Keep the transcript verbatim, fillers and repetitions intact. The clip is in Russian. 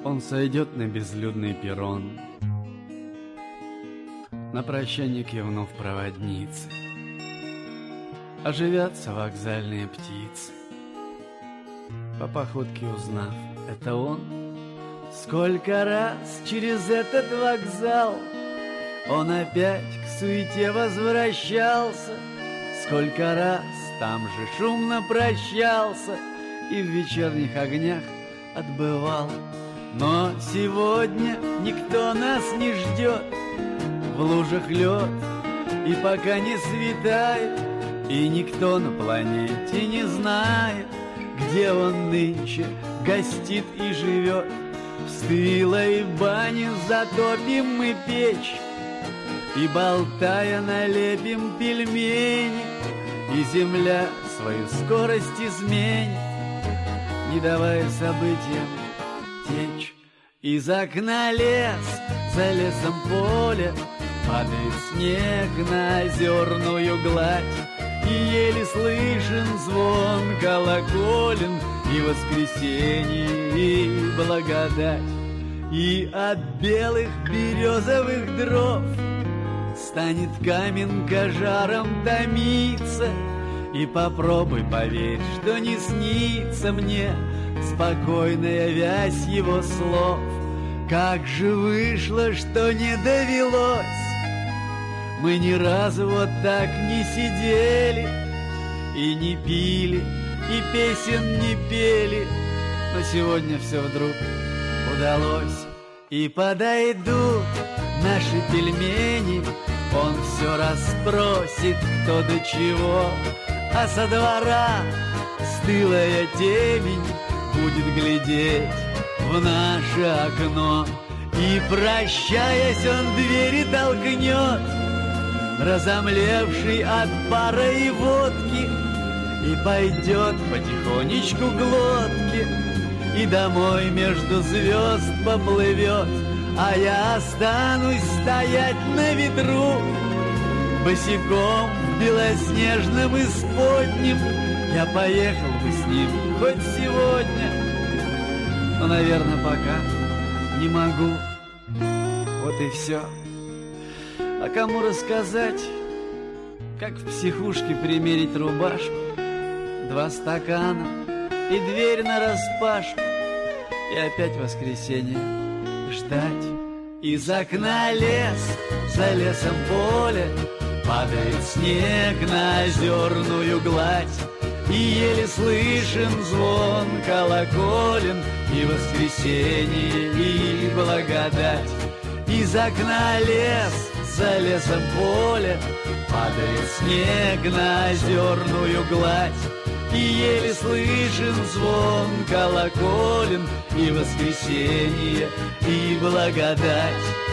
Он сойдет на безлюдный перрон, на прощанье кивнув проводнице. Оживятся вокзальные птицы, по походке узнав, это он. Сколько раз через этот вокзал он опять к суете возвращался, сколько раз там же шумно прощался и в вечерних огнях отбывал. Но сегодня никто нас не ждет, в лужах лед, и пока не светает, и никто на планете не знает, где он нынче гостит и живет. В стылой бане затопим мы печь и, болтая, налепим пельмени, и земля свою скорость изменит, не давая событиям течь. Из окна лес, за лесом поле, падает снег на озерную гладь, и еле слышен звон колоколен, и воскресенье, и благодать. И от белых березовых дров станет каменка жаром томиться, и попробуй поверь, что не снится мне спокойная вязь его слов. Как же вышло, что не довелось, мы ни разу вот так не сидели и не пили, и песен не пели, но сегодня все вдруг удалось. И подойдут наши пельмени, он все расспросит, кто до чего, а со двора стылая темень будет глядеть в наше окно. И, прощаясь, он двери толкнет, разомлевший от пара и водки, и пойдет потихонечку к лодке, и домой между звезд поплывет, а я останусь стоять на ветру, босиком в белоснежном исподнем. Я поехал бы с ним хоть сегодня, но, наверное, пока не могу. Вот и все. А кому рассказать, как в психушке примерить рубашку, два стакана и дверь нараспашку, и опять воскресенье ждать. Из окна лес, за лесом поле, падает снег на озерную гладь, и еле слышен звон колоколен, и воскресенье, и благодать. Из окна лес, за лесом поле, падает снег на озерную гладь, и еле слышен звон колоколен, и воскресенье, и благодать.